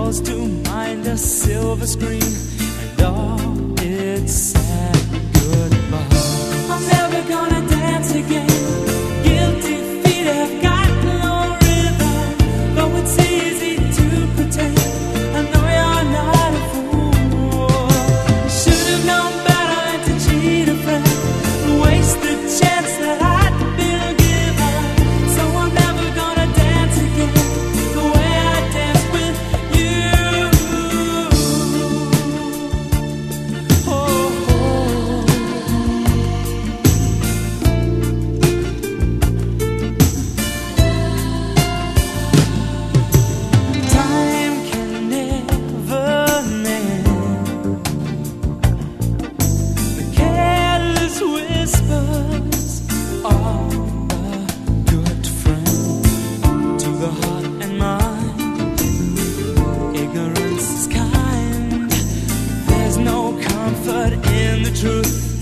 calls to mind a silver screen and all its sad goodbye. I'm never gonna dance again. Guilty feet have got no rhythm, though it's easy to pretend. I know you're not a fool. Should have known better than to cheat a friend, waste the chance that I'd been given. So I'm never gonna dance again the way I danced with you. Oh, time can never mend the careless whispers of a good friend. To the heart and mind, ignorance is kind. There's no comfort in the truth.